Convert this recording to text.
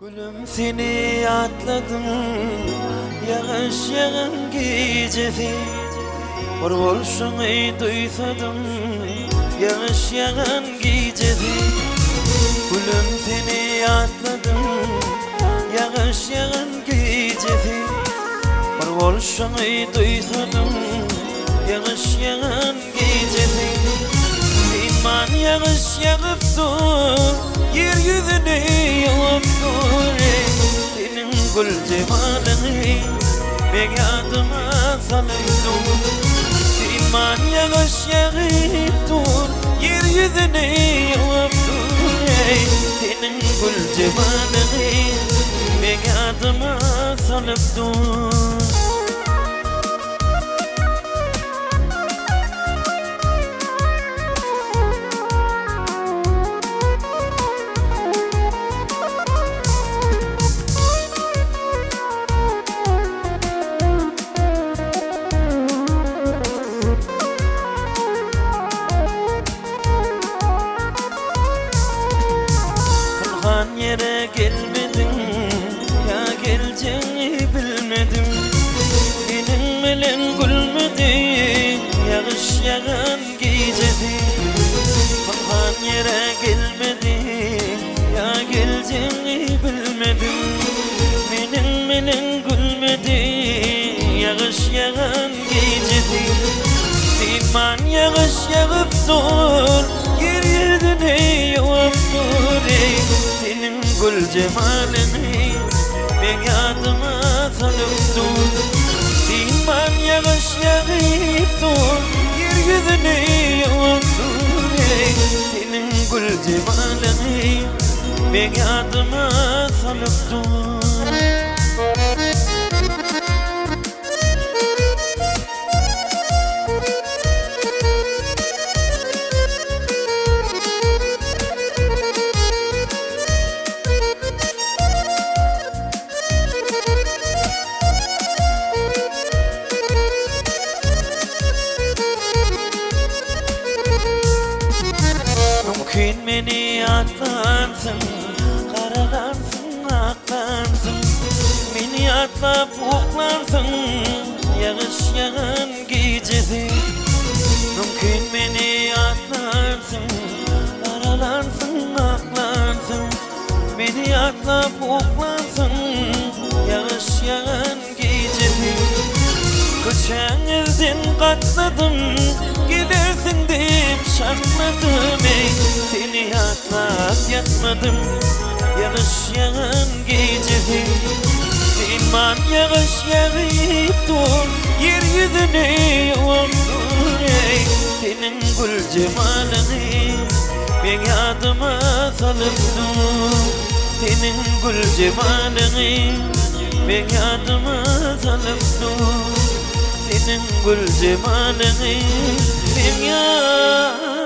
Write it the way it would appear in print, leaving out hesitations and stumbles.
Gülüm seni atladım, yağış yağan gecesi. Hor bolşun ey duysadım, yağış yağan gecesi. Gülüm seni atladım, yağış yağan gecesi. Hor bolşun ey duysadım, yağış yağan gecesi. İman yağış yağıptı, yeryüzüne yağıptı. Senin gül cemalini ben yadıma salımdım. İman yağış yağıptı, yeryüzüne yağıptı. Senin gül cemalini ben yadıma salımdım. Yere gelmedim, ya geleceğini bilmedim. Benim melen gülmedi, yağış yağan gecesi. Kalkan yere gelmedi, ya geleceğini bilmedim. Benim melen gülmedi, yağış yağan gecesi. İman yağış yağıp dur, yeryüzüne yağıp dur. Senin gül cemalini ben yadıma salımdım. İman yağış yağıp dur, yeryüzüne yağıp dur. Senin gül cemalini ben yadıma salımdım. Mümkün beni atlarsın, karalarsın, aklarsın. Beni atlap uklarsın, yağış yağan gecesi. Mümkün beni atlarsın, karalarsın, aklarsın. Beni atlap uklarsın, yağış yağan gecesi. Geçen elden katladım, gidersin deyip şartladım. Seni atlap yatmadım, yağış yağan gecesi. İman yağış yağıp dur, yeryüzüne yağıp dur. Senin gül cemalini ben yadıma salımdım. Senin gül cemalini ben yadıma salımdım. Senin gül cemalini ben yadıma